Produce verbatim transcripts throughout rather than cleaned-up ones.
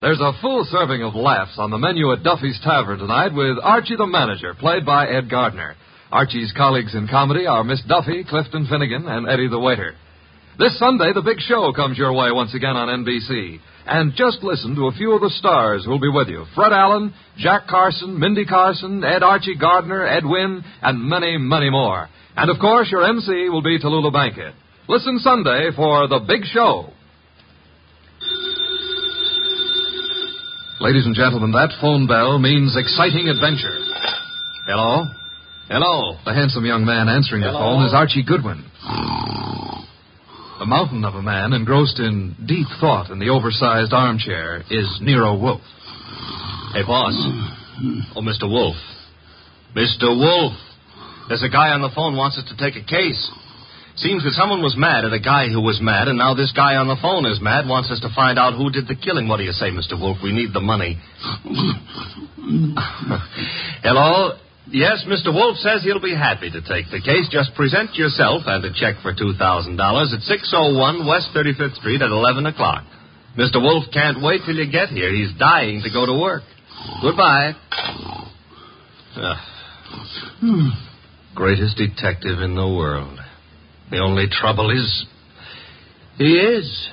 There's a full serving of laughs on the menu at Duffy's Tavern tonight with Archie the Manager, played by Ed Gardner. Archie's colleagues in comedy are Miss Duffy, Clifton Finnegan, and Eddie the Waiter. This Sunday, The Big Show comes your way once again on N B C. And just listen to a few of the stars who'll be with you. Fred Allen, Jack Carson, Mindy Carson, Ed Archie Gardner, Ed Wynn, and many, many more. And, of course, your M C will be Tallulah Bankhead. Listen Sunday for The Big Show. Ladies and gentlemen, that phone bell means exciting adventure. Hello? Hello? The handsome young man answering Hello? the phone is Archie Goodwin. A mountain of a man engrossed in deep thought in the oversized armchair is Nero Wolfe. Hey, boss. Oh, Mister Wolfe. Mister Wolfe. There's a guy on the phone wants us to take a case. Seems that someone was mad at a guy who was mad, and now this guy on the phone is mad, wants us to find out who did the killing. What do you say, Mister Wolfe? We need the money. Hello? Yes, Mister Wolfe says he'll be happy to take the case. Just present yourself and a check for two thousand dollars at six oh one West thirty-fifth Street at eleven o'clock. Mister Wolfe can't wait till you get here. He's dying to go to work. Goodbye. Uh, greatest detective in the world. The only trouble is, he is.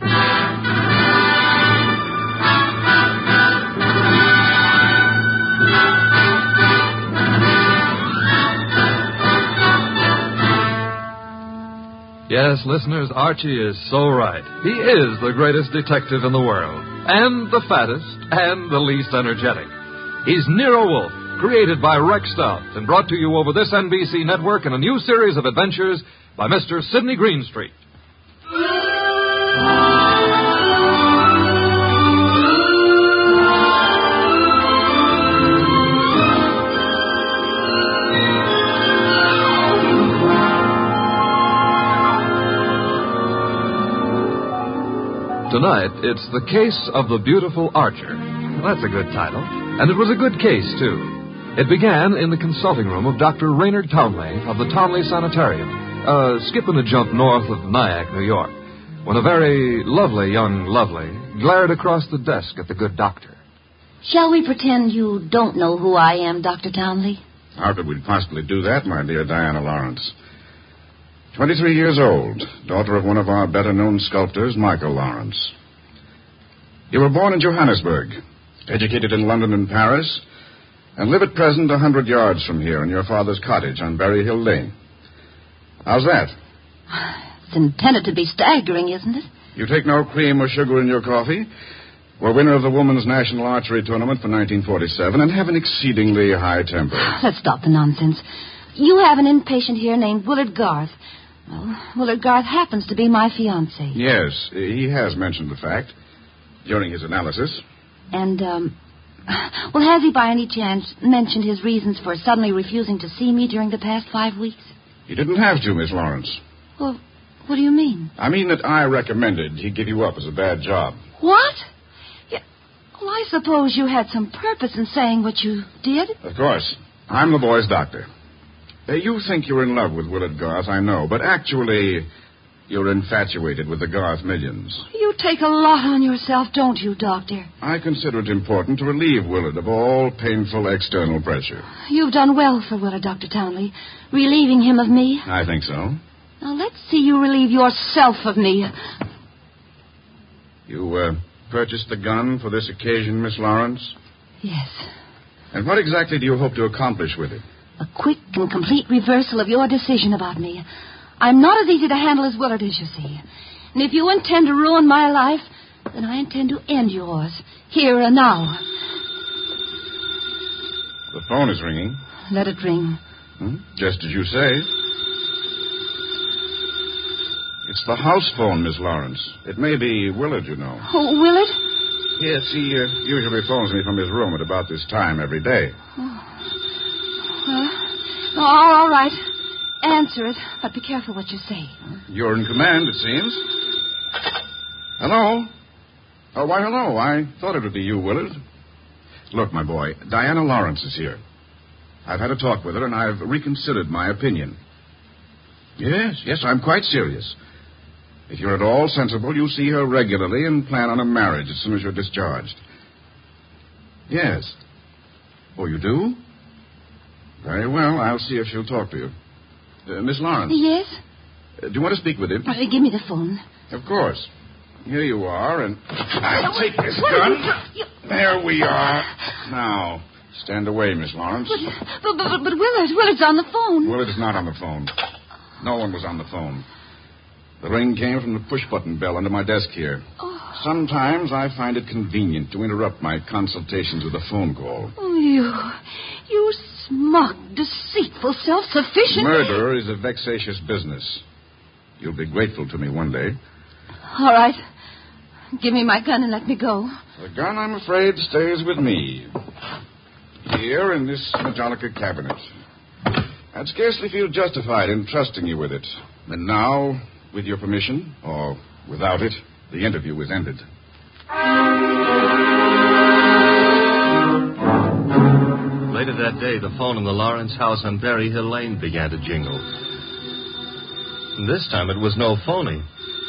Yes, listeners, Archie is so right. He is the greatest detective in the world, and the fattest, and the least energetic. He's Nero Wolfe, created by Rex Stout, and brought to you over this N B C network in a new series of adventures by Mister Sidney Greenstreet. Tonight, it's The Case of the Beautiful Archer. That's a good title. And it was a good case, too. It began in the consulting room of Doctor Raynard Townley of the Townley Sanitarium, uh, skipping a jump north of Nyack, New York, when a very lovely young lovely glared across the desk at the good doctor. Shall we pretend you don't know who I am, Doctor Townley? How could we possibly do that, my dear Diana Lawrence? Twenty-three years old, daughter of one of our better-known sculptors, Michael Lawrence. You were born in Johannesburg, educated in London and Paris, and live at present a hundred yards from here in your father's cottage on Berry Hill Lane. How's that? It's intended to be staggering, isn't it? You take no cream or sugar in your coffee, were winner of the Women's National Archery Tournament for nineteen forty-seven, and have an exceedingly high temper. Let's stop the nonsense. You have an inpatient here named Willard Garth. Well, Willard Garth happens to be my fiancé. Yes, he has mentioned the fact during his analysis. And, um, well, has he by any chance mentioned his reasons for suddenly refusing to see me during the past five weeks? He didn't have to, Miss Lawrence. Well, what do you mean? I mean that I recommended he give you up as a bad job. What? Yeah, well, I suppose you had some purpose in saying what you did. Of course. I'm the boy's doctor. Uh, you think you're in love with Willard Garth, I know, but actually you're infatuated with the Garth millions. You take a lot on yourself, don't you, Doctor? I consider it important to relieve Willard of all painful external pressure. You've done well for Willard, Doctor Townley, relieving him of me. I think so. Now, let's see you relieve yourself of me. You uh, purchased the gun for this occasion, Miss Lawrence? Yes. And what exactly do you hope to accomplish with it? A quick and complete reversal of your decision about me. I'm not as easy to handle as Willard is, you see. And if you intend to ruin my life, then I intend to end yours, here and now. The phone is ringing. Let it ring. Hmm? Just as you say. It's the house phone, Miss Lawrence. It may be Willard, you know. Oh, Willard? Yes, he uh, usually phones me from his room at about this time every day. Oh. Well, all right. Answer it, but be careful what you say. You're in command, it seems. Hello? Oh, why, hello. I thought it would be you, Willard. Look, my boy, Diana Lawrence is here. I've had a talk with her, and I've reconsidered my opinion. Yes, yes, I'm quite serious. If you're at all sensible, you see her regularly and plan on a marriage as soon as you're discharged. Yes. Oh, you do? Very well. I'll see if she'll talk to you. Uh, Miss Lawrence. Yes? Uh, do you want to speak with him? Uh, give me the phone. Of course. Here you are, and I'll take this gun. There we are. Now, stand away, Miss Lawrence. But, but, but, but Willard, Willard's on the phone. Willard is not on the phone. No one was on the phone. The ring came from the push-button bell under my desk here. Oh. Sometimes I find it convenient to interrupt my consultations with a phone call. Oh, you... You smug, deceitful, self-sufficient... Murder is a vexatious business. You'll be grateful to me one day. All right. Give me my gun and let me go. The gun, I'm afraid, stays with me. Here in this Metallica cabinet. I'd scarcely feel justified in trusting you with it. And now, with your permission, or without it, the interview is ended. Later that day, the phone in the Lawrence house on Berry Hill Lane began to jingle. And this time it was no phony.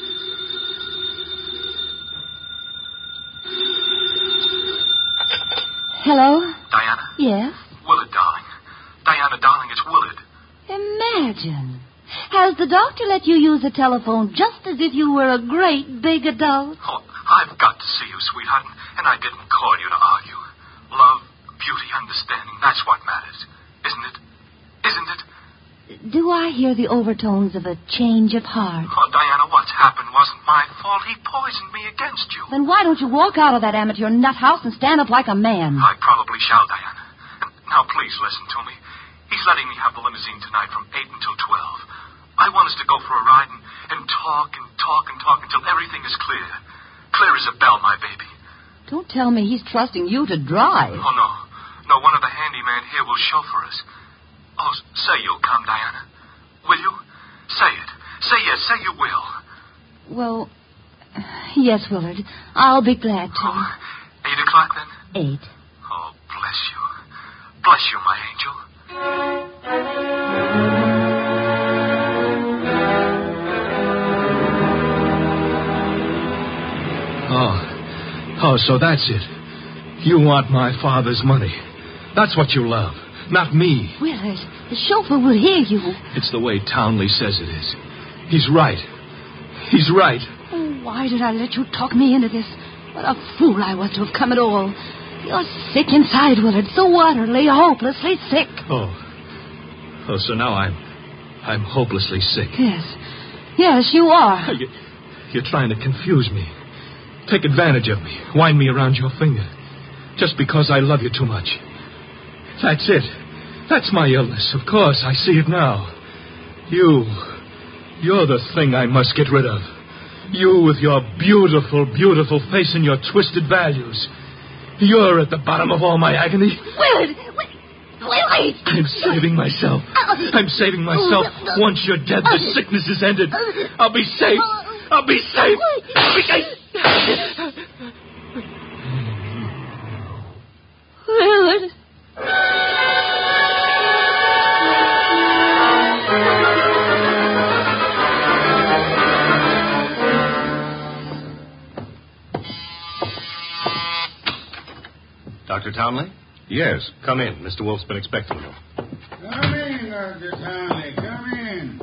Hello? Diana? Yes? Willard, darling. Diana, darling, it's Willard. Imagine. Has the doctor let you use the telephone just as if you were a great big adult? Oh, I've got to see you, sweetheart, and I didn't call you to argue. Love, beauty, understanding, that's what matters. Isn't it? Isn't it? Do I hear the overtones of a change of heart? Oh, Diana, what's happened wasn't my fault. He poisoned me against you. Then why don't you walk out of that amateur nut house and stand up like a man? I probably shall, Diana. And now, please listen to me. He's letting me have the limousine tonight from eight until twelve. I want us to go for a ride and, and talk and talk and talk until everything is clear. Clear as a bell, my baby. Don't tell me he's trusting you to drive. Oh, no. No, one of the handyman here will chauffeur us. Oh, say you'll come, Diana. Will you? Say it. Say yes. Say you will. Well, yes, Willard. I'll be glad to. Oh, eight o'clock, then? Eight. Oh, bless you. Bless you, my angel. Oh. Oh, so that's it. You want my father's money. That's what you love. Not me. Willard, the chauffeur will hear you. It's the way Townley says it is. He's right. He's right. Oh, why did I let you talk me into this? What a fool I was to have come at all. You're sick inside, Willard. So utterly, hopelessly sick. Oh. Oh, so now I'm... I'm hopelessly sick. Yes. Yes, you are. You, you're trying to confuse me. Take advantage of me. Wind me around your finger. Just because I love you too much. That's it. That's my illness. Of course, I see it now. You. You're the thing I must get rid of. You with your beautiful, beautiful face and your twisted values. You're at the bottom of all my agony. Willard! Willard! I'm saving myself. I'm saving myself. Once you're dead, the sickness is ended. I'll be safe. I'll be safe. I'll be safe. Willard. Doctor Townley? Yes. Come in. Mister Wolf's been expecting you. Come in, Doctor Townley. Come in.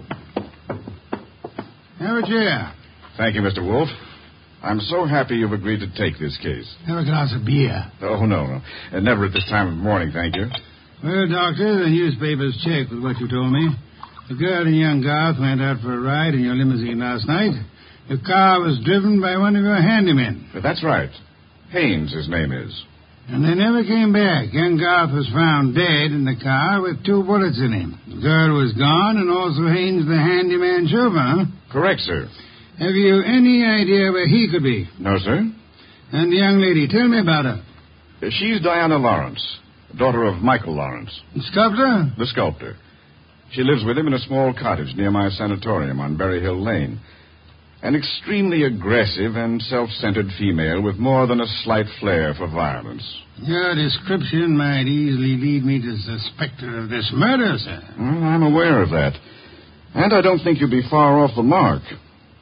Have a chair. Thank you, Mister Wolf. I'm so happy you've agreed to take this case. Have a glass of beer. Oh, no, no. Uh, never at this time of morning, thank you. Well, Doctor, the newspapers check with what you told me. The girl and young Garth went out for a ride in your limousine last night. The car was driven by one of your handymen. But that's right. Haynes, his name is. And they never came back. Young Garth was found dead in the car with two bullets in him. The girl was gone, and also Haynes, the handyman chauffeur. Correct, sir. Have you any idea where he could be? No, sir. And the young lady, tell me about her. Uh, She's Diana Lawrence, daughter of Michael Lawrence, The sculptor? the sculptor. She lives with him in a small cottage near my sanatorium on Berry Hill Lane. An extremely aggressive and self-centered female with more than a slight flair for violence. Your description might easily lead me to suspect her of this murder, sir. Well, I'm aware of that. And I don't think you'll be far off the mark.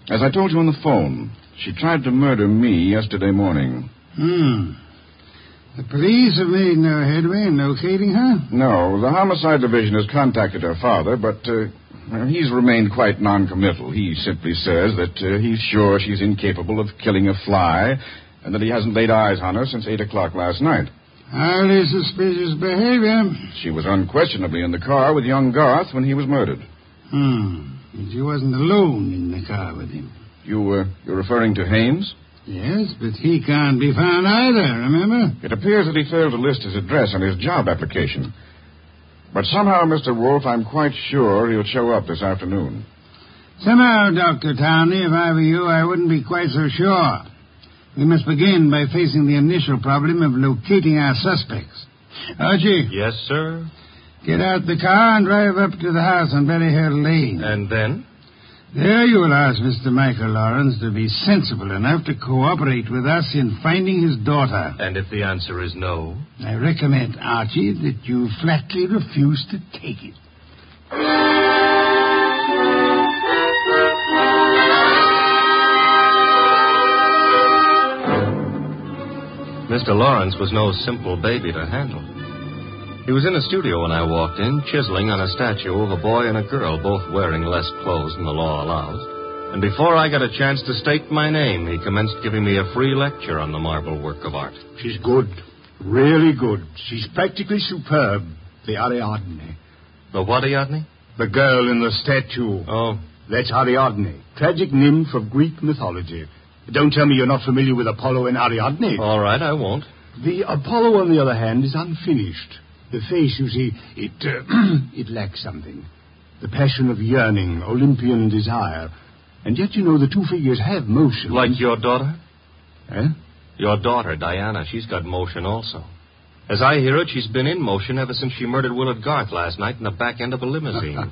As I told you on the phone, she tried to murder me yesterday morning. Hmm. The police have made no headway in locating her? No, the homicide division has contacted her father, but uh, well, he's remained quite noncommittal. He simply says that uh, he's sure she's incapable of killing a fly and that he hasn't laid eyes on her since eight o'clock last night. Highly suspicious behavior. She was unquestionably in the car with young Garth when he was murdered. Hmm. And she wasn't alone in the car with him. You, uh, you're referring to Haynes? Yes, but he can't be found either, remember? It appears that he failed to list his address on his job application. But somehow, Mister Wolf, I'm quite sure he'll show up this afternoon. Somehow, Doctor Townley, if I were you, I wouldn't be quite so sure. We must begin by facing the initial problem of locating our suspects. Archie? Yes, sir? Get out the car and drive up to the house on Berryhill Lane. And then? There you will ask Mister Michael Lawrence to be sensible enough to cooperate with us in finding his daughter. And if the answer is no? I recommend, Archie, that you flatly refuse to take it. Mister Lawrence was no simple baby to handle. He was in the studio when I walked in, chiseling on a statue of a boy and a girl, both wearing less clothes than the law allows. And before I got a chance to state my name, he commenced giving me a free lecture on the marble work of art. She's good. Really good. She's practically superb. The Ariadne. The what Ariadne? The girl in the statue. Oh. That's Ariadne, tragic nymph of Greek mythology. Don't tell me you're not familiar with Apollo and Ariadne. All right, I won't. The Apollo, on the other hand, is unfinished. The face, you see, it uh, it lacks something. The passion of yearning, Olympian desire. And yet, you know, the two figures have motion. Like your daughter? Eh? Your daughter, Diana, she's got motion also. As I hear it, she's been in motion ever since she murdered Willard Garth last night in the back end of a limousine.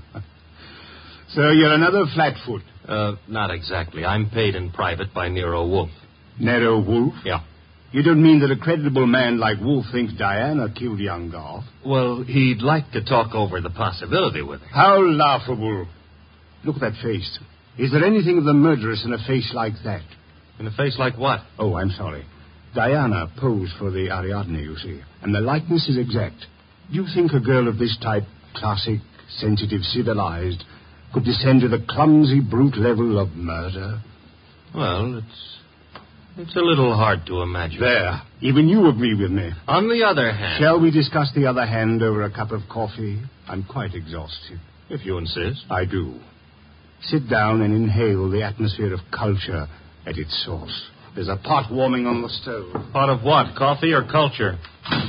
So you're another flatfoot? Uh, not exactly. I'm paid in private by Nero Wolfe. Nero Wolfe? Yeah. You don't mean that a creditable man like Wolfe thinks Diana killed young Garth? Well, he'd like to talk over the possibility with her. How laughable. Look at that face. Is there anything of the murderess in a face like that? In a face like what? Oh, I'm sorry. Diana posed for the Ariadne, you see, and the likeness is exact. Do you think a girl of this type, classic, sensitive, civilized, could descend to the clumsy, brute level of murder? Well, it's it's a little hard to imagine. There. Even you agree with me. On the other hand... Shall we discuss the other hand over a cup of coffee? I'm quite exhausted. If you insist. I do. Sit down and inhale the atmosphere of culture at its source. There's a pot warming on the stove. Pot of what? Coffee or culture?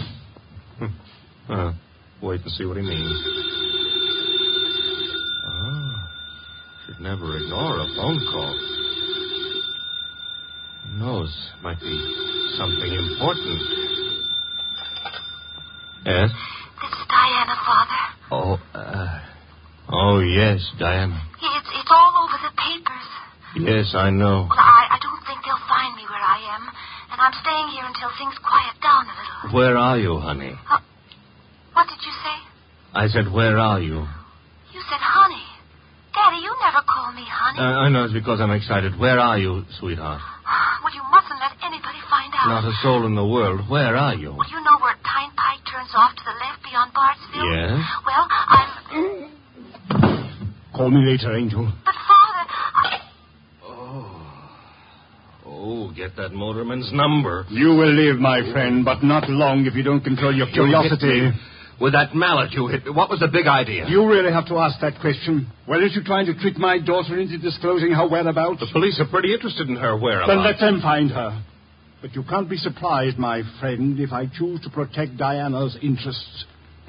uh, wait and see what he means. Oh, should never ignore a phone call. Who knows? Might be something important. Yes? This is Diana, Father. Oh, uh... Oh, yes, Diana. It's, it's all over the papers. Yes, I know. Well, I, I don't think they'll find me where I am, and I'm staying here until things quiet down a little. Where are you, honey? Uh, what did you say? I said, where are you? You said honey. Daddy, you never call me honey. Uh, I know it's because I'm excited. Where are you, sweetheart? Well, you mustn't let anybody find out. Not a soul in the world. Where are you? Well, you know where Tyne Pike turns off to the left beyond Bartsville? Yes? Well, I'm... Call me later, Angel. But, Father, I... Oh. Oh, get that motorman's number. You will live, my friend, but not long if you don't control your curiosity. With that mallet you hit me. What was the big idea? You really have to ask that question. Weren't you trying to trick my daughter into disclosing her whereabouts? The police are pretty interested in her whereabouts. Then let them find her. But you can't be surprised, my friend, if I choose to protect Diana's interests.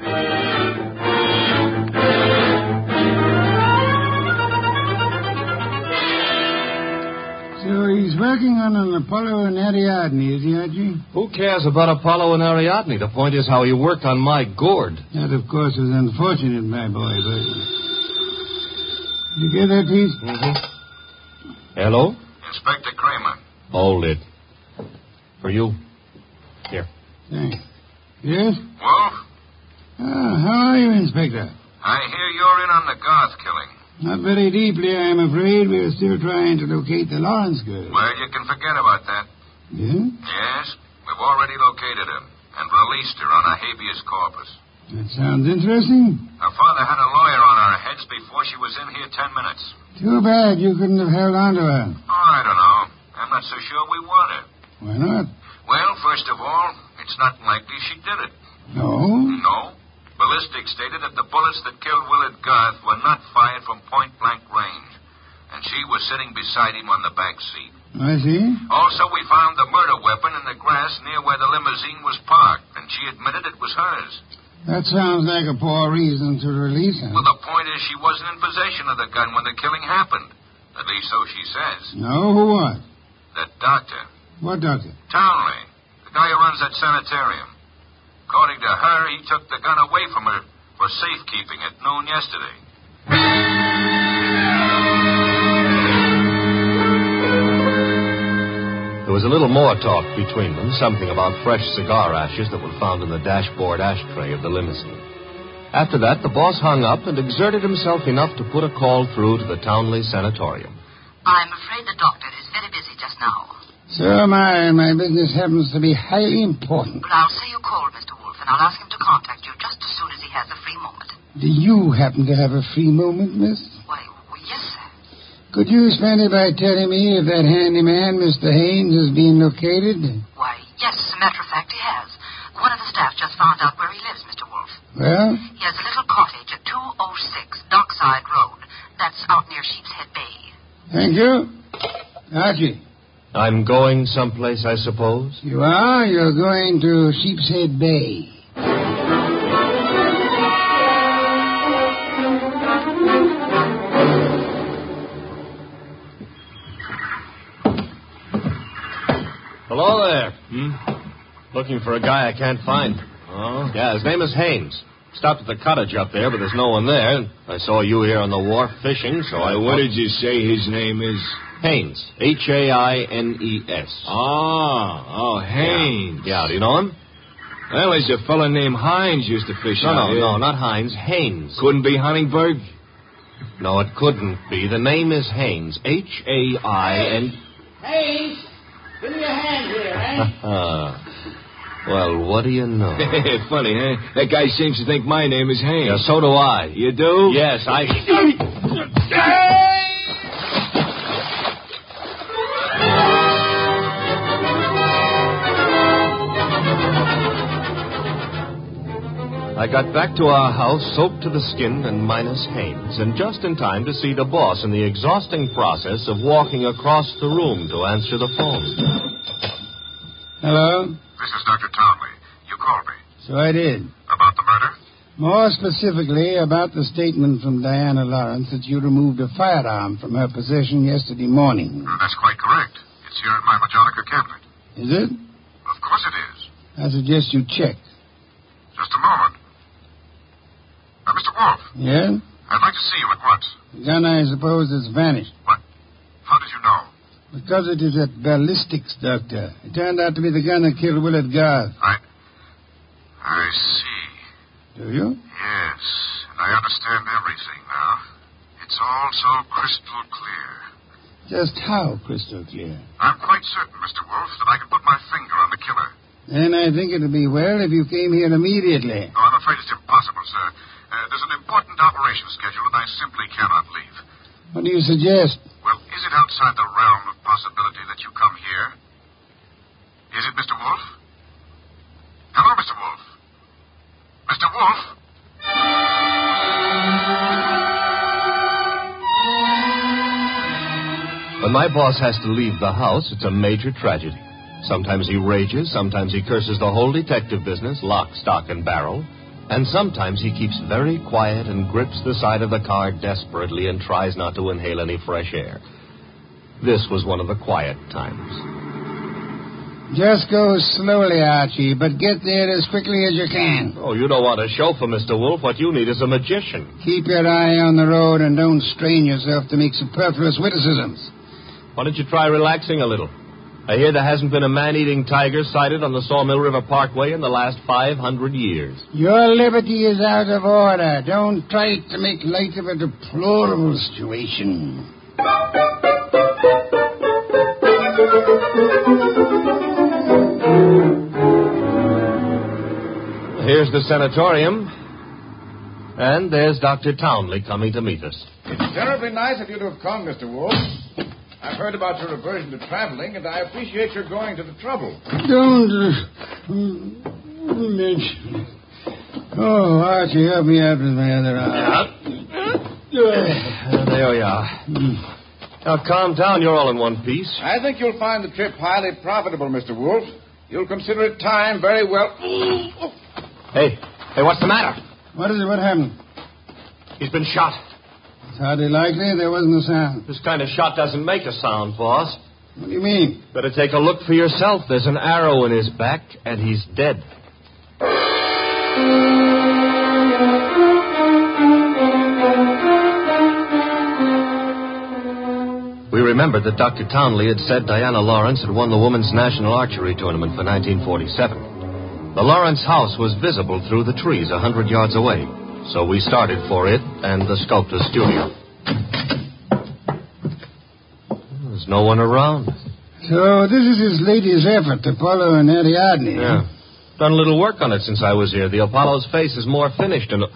So he's working on an Apollo and Ariadne, is he, Archie? Who cares about Apollo and Ariadne? The point is how he worked on my gourd. That, of course, was unfortunate, my boy, but... Did you get that, Heath? Mm-hmm. Hello? Inspector Kramer. Hold it. For you. Here. Thanks. Yes? Wolf, Ah, how are you, Inspector? I hear you're in on the Garth killing. Not very deeply, I'm afraid. We're still trying to locate the Lawrence girl. Well, you can forget about that. Yeah? Yes, we've already located her and released her on a habeas corpus. That sounds interesting. Her father had a lawyer on our heads before she was in here ten minutes. Too bad you couldn't have held on to her. Oh, I don't know. I'm not so sure we want her. Why not? Well, first of all, it's not likely she did it. No? No. Ballistics stated that the bullets that killed Willard Garth were not fired from point-blank range, and she was sitting beside him on the back seat. I see. Also, we found the murder weapon in the grass near where the limousine was parked, and she admitted it was hers. That sounds like a poor reason to release her. Well, the point is she wasn't in possession of the gun when the killing happened. At least so she says. No, who was? That doctor. What doctor? Townley. The guy who runs that sanitarium. According to her, he took the gun away from her for safekeeping at noon yesterday. There was a little more talk between them, something about fresh cigar ashes that were found in the dashboard ashtray of the limousine. After that, the boss hung up and exerted himself enough to put a call through to the Townley Sanatorium. I'm afraid the doctor is very busy just now. So am I. My business happens to be highly important. But I'll say you called, Mister Wolf, and I'll ask him to contact you just as soon as he has a free moment. Do you happen to have a free moment, miss? Why, well, yes, sir. Could you spend it by telling me if that handyman, Mister Haynes, has been located? Why, yes, as a matter of fact, he has. One of the staff just found out where he lives, Mister Wolf. Well? He has a little cottage at two oh six Dockside Road. That's out near Sheepshead Bay. Thank you. Archie. I'm going someplace, I suppose? You are? You're going to Sheepshead Bay. Hello there. Hmm? Looking for a guy I can't find. Oh? Yeah, his name is Haynes. Stopped at the cottage up there, but there's no one there. I saw you here on the wharf fishing, so I... What did you say his name is? Haynes. H A I N E S. Oh, oh, Haynes. Yeah. yeah, do you know him? Well, there's a fellow named Hines used to fish no, out No, here. no, not Hines. Haynes. Couldn't be Huntingburg? No, it couldn't be. The name is Haynes. H A I N... Haynes, give me a hand here, eh? Well, what do you know? Funny, huh? That guy seems to think my name is Haynes. Yeah, so do I. You do? Yes, I... I got back to our house soaked to the skin and minus Haynes, and just in time to see the boss in the exhausting process of walking across the room to answer the phone. Hello? This is Doctor Townley. You called me. So I did. About the murder? More specifically, about the statement from Diana Lawrence that you removed a firearm from her possession yesterday morning. Mm, that's quite correct. It's here in my Majonica cabinet. Is it? Of course it is. I suggest you check. Just a moment. Uh, Mister Wolf. Yeah? I'd like to see you at once. The gun, I suppose, has vanished. What? How did you know? Because it is at ballistics, Doctor. It turned out to be the gun that killed Willard Garth. I... I see. Do you? Yes. And I understand everything now. It's all so crystal clear. Just how crystal clear? I'm quite certain, Mister Wolf, that I can put my finger on the killer. Then I think it would be well if you came here immediately. No, I'm afraid it's impossible, sir. Uh, there's an important operation scheduled, and I simply cannot leave. What do you suggest? Well, is it outside the realm of possibility that you come here? Is it, Mister Wolf? Hello, Mister Wolf? Mister Wolf? When my boss has to leave the house, it's a major tragedy. Sometimes he rages, sometimes he curses the whole detective business, lock, stock, and barrel, and sometimes he keeps very quiet and grips the side of the car desperately and tries not to inhale any fresh air. This was one of the quiet times. Just go slowly, Archie, but get there as quickly as you can. Oh, you don't want a chauffeur, Mister Wolf. What you need is a magician. Keep your eye on the road and don't strain yourself to make superfluous witticisms. Why don't you try relaxing a little? I hear there hasn't been a man-eating tiger sighted on the Sawmill River Parkway in the last five hundred years. Your liberty is out of order. Don't try to make light of a deplorable situation. Here's the sanatorium. And there's Doctor Townley coming to meet us. It's terribly nice of you to have come, Mister Wolf. I've heard about your aversion to traveling, and I appreciate your going to the trouble. Don't uh, mention. Oh, Archie, help me out with my other arm. Yeah. There we are. Now, calm down. You're all in one piece. I think you'll find the trip highly profitable, Mister Wolf. You'll consider it time very well. Hey, hey, what's the matter? What is it? What happened? He's been shot. It's hardly likely. There wasn't a sound. This kind of shot doesn't make a sound, boss. What do you mean? Better take a look for yourself. There's an arrow in his back, and he's dead. We remembered that Doctor Townley had said Diana Lawrence had won the Women's National Archery Tournament for nineteen forty-seven. The Lawrence house was visible through the trees a hundred yards away, so we started for it and the sculptor's studio. There's no one around. So this is his latest effort, Apollo and Ariadne. Yeah. Done a little work on it since I was here. The Apollo's face is more finished and...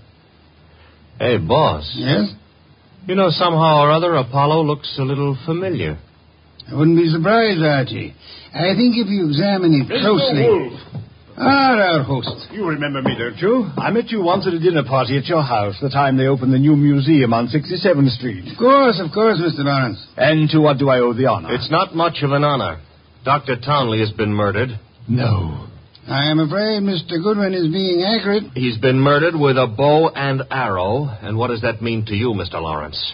Hey, boss. Yes? You know, somehow or other, Apollo looks a little familiar. I wouldn't be surprised, Archie. I think if you examine it closely... Wolf. Ah, our host. You remember me, don't you? I met you once at a dinner party at your house, the time they opened the new museum on sixty-seventh Street. Of course, of course, Mister Lawrence. And to what do I owe the honor? It's not much of an honor. Doctor Townley has been murdered. No. I am afraid Mister Goodwin is being accurate. He's been murdered with a bow and arrow. And what does that mean to you, Mister Lawrence?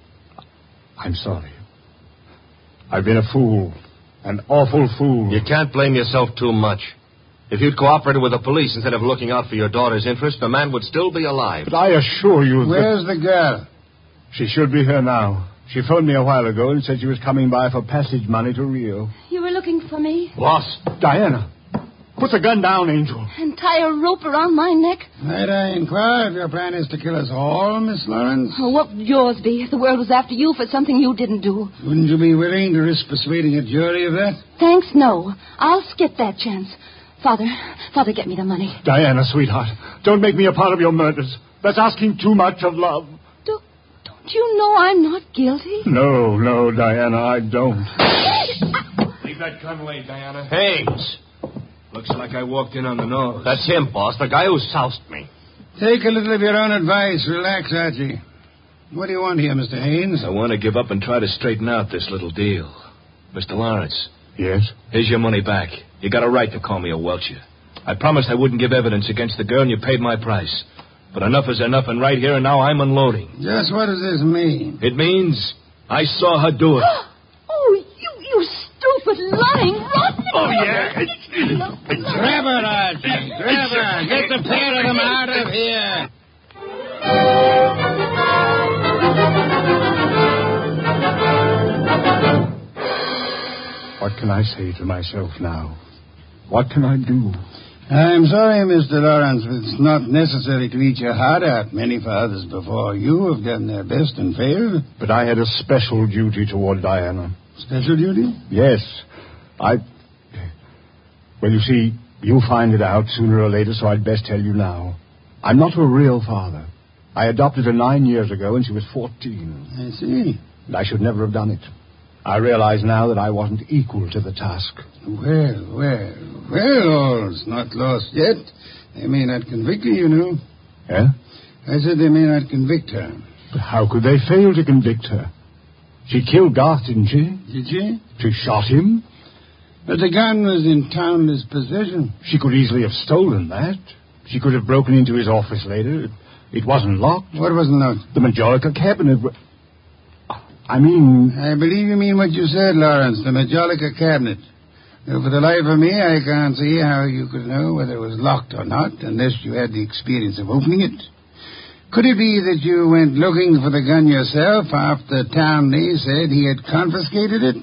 I'm sorry. I've been a fool. An awful fool. You can't blame yourself too much. If you'd cooperated with the police instead of looking out for your daughter's interest, the man would still be alive. But I assure you that... Where's the girl? She should be here now. She phoned me a while ago and said she was coming by for passage money to Rio. You were looking for me? Boss, Diana. Put the gun down, Angel. And tie a rope around my neck? Might I inquire if your plan is to kill us all, Miss Lawrence? Oh, what would yours be if the world was after you for something you didn't do? Wouldn't you be willing to risk persuading a jury of that? Thanks, no. I'll skip that chance. Father, Father, get me the money. Diana, sweetheart, don't make me a part of your murders. That's asking too much of love. Do, don't you know I'm not guilty? No, no, Diana, I don't. Leave that gun away, Diana. Haynes. Looks like I walked in on the nose. That's him, boss, the guy who soused me. Take a little of your own advice. Relax, Archie. What do you want here, Mister Haynes? I want to give up and try to straighten out this little deal. Mister Lawrence. Yes? Here's your money back. You got a right to call me a welcher. I promised I wouldn't give evidence against the girl, and you paid my price. But enough is enough, and right here and now I'm unloading. Just what does this mean? It means I saw her do it. Oh, you, you stupid, lying, rotten... Oh, yeah. Grab her, Archie. Grab her. Get the pair of them out of here. What can I say to myself now? What can I do? I'm sorry, Mister Lawrence, but it's not necessary to eat your heart out. Many fathers before you have done their best and failed. But I had a special duty toward Diana. Special duty? Yes. I... Well, you see, you'll find it out sooner or later, so I'd best tell you now. I'm not a real father. I adopted her nine years ago, and she was fourteen. I see. And I should never have done it. I realize now that I wasn't equal to the task. Well, well, well, all's not lost yet. They may not convict her, you know. Yeah? I said they may not convict her. But how could they fail to convict her? She killed Garth, didn't she? Did she? She shot him. But the gun was in Townley's possession. She could easily have stolen that. She could have broken into his office later. It, it wasn't locked. What wasn't locked? The Majolica cabinet. I mean... I believe you mean what you said, Lawrence, the Majolica cabinet. Though for the life of me, I can't see how you could know whether it was locked or not, unless you had the experience of opening it. Could it be that you went looking for the gun yourself after Townley said he had confiscated it?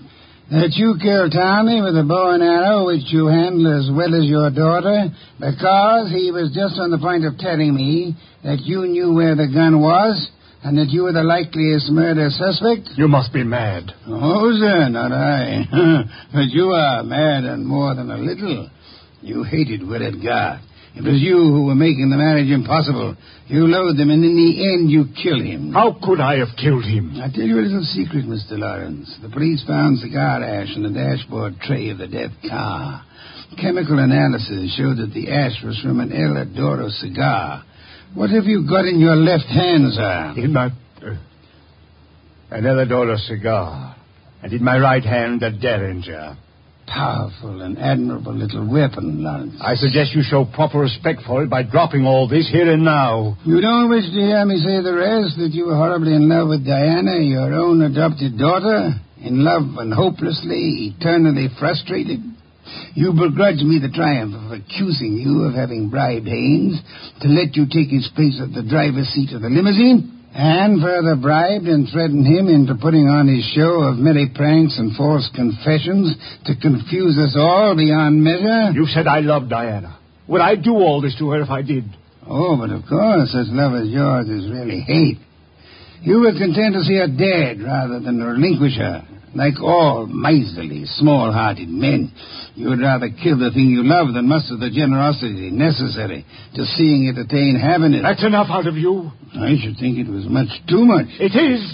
That you killed Tommy with a bow and arrow, which you handle as well as your daughter, because he was just on the point of telling me that you knew where the gun was and that you were the likeliest murder suspect? You must be mad. Oh, sir, not I. But you are mad and more than a little. You hated Willard Garth. It was you who were making the marriage impossible. You loathed him, and in the end you killed him. How could I have killed him? I'll tell you a little secret, Mister Lawrence. The police found cigar ash in the dashboard tray of the death car. Chemical analysis showed that the ash was from an El Adoro cigar. What have you got in your left hand, sir? In my... Uh, an El Adoro cigar. And in my right hand, a Derringer. Powerful and admirable little weapon, Lawrence. I suggest you show proper respect for it by dropping all this here and now. You don't wish to hear me say the rest, that you were horribly in love with Diana, your own adopted daughter? In love and hopelessly, eternally frustrated? You begrudge me the triumph of accusing you of having bribed Haynes to let you take his place at the driver's seat of the limousine? And further bribed and threatened him into putting on his show of merry pranks and false confessions to confuse us all beyond measure? You said I loved Diana. Would I do all this to her if I did? Oh, but of course, such love as yours is really hate. You were content to see her dead rather than relinquish her. Like all miserly, small-hearted men, you would rather kill the thing you love than muster the generosity necessary to seeing it attain happiness. That's enough out of you. I should think it was much too much. It is.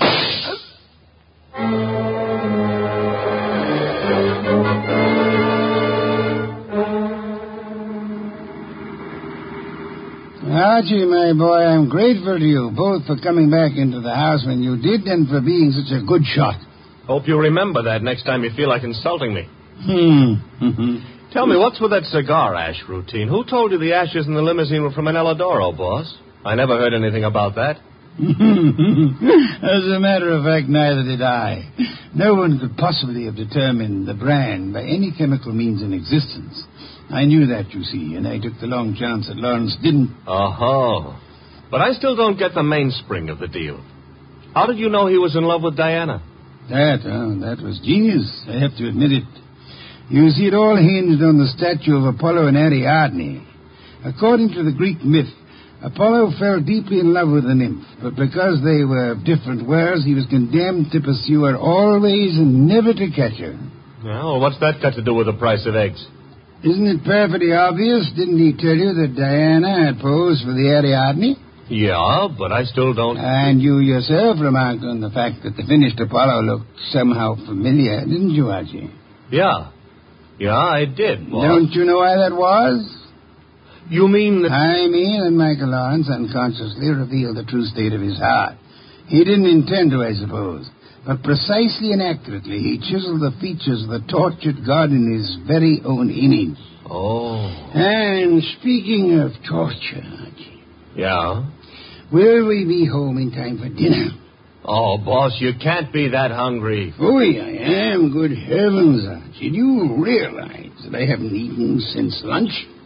Archie, my boy, I'm grateful to you, both for coming back into the house when you did and for being such a good shot. Hope you remember that next time you feel like insulting me. Hmm. Tell me, what's with that cigar ash routine? Who told you the ashes in the limousine were from an El Adoro, boss? I never heard anything about that. As a matter of fact, neither did I. No one could possibly have determined the brand by any chemical means in existence. I knew that, you see, and I took the long chance that Lawrence didn't. Oh. But I still don't get the mainspring of the deal. How did you know he was in love with Diana? That, oh, that was genius. I have to admit it. You see, it all hinged on the statue of Apollo and Ariadne. According to the Greek myth, Apollo fell deeply in love with the nymph, but because they were of different worlds, he was condemned to pursue her always and never to catch her. Well, what's that got to do with the price of eggs? Isn't it perfectly obvious? Didn't he tell you that Diana had posed for the Ariadne? Yeah, but I still don't... And you yourself remarked on the fact that the finished Apollo looked somehow familiar, didn't you, Archie? Yeah. Yeah, I did, boss. Don't you know why that was? You mean that... I mean that Michael Lawrence unconsciously revealed the true state of his heart. He didn't intend to, I suppose. But precisely and accurately, he chiseled the features of the tortured God in his very own image. Oh. And speaking of torture, Archie... Yeah? Will we be home in time for dinner? Oh, boss, you can't be that hungry. Oh, I am. Good heavens, Archie. Do you realize that I haven't eaten since lunch?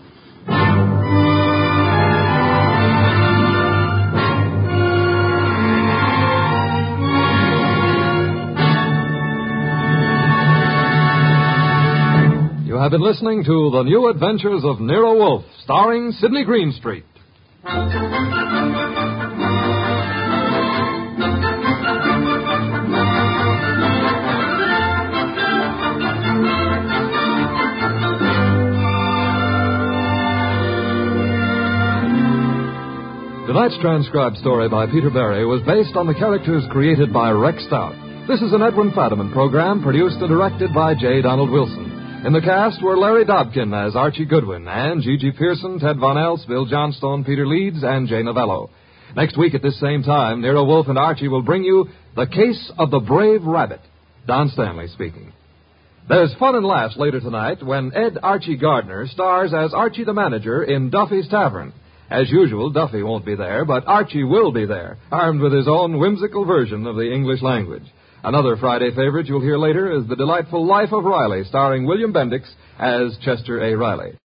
You have been listening to The New Adventures of Nero Wolfe, starring Sidney Greenstreet. Tonight's transcribed story by Peter Berry was based on the characters created by Rex Stout. This is an Edwin Fadiman program produced and directed by J. Donald Wilson. In the cast were Larry Dobkin as Archie Goodwin, and Gigi Pearson, Ted Von Elst, Bill Johnstone, Peter Leeds, and Jay Novello. Next week at this same time, Nero Wolfe and Archie will bring you The Case of the Brave Rabbit. Don Stanley speaking. There's fun and laughs later tonight when Ed Archie Gardner stars as Archie the manager in Duffy's Tavern. As usual, Duffy won't be there, but Archie will be there, armed with his own whimsical version of the English language. Another Friday favorite you'll hear later is The Delightful Life of Riley, starring William Bendix as Chester A. Riley.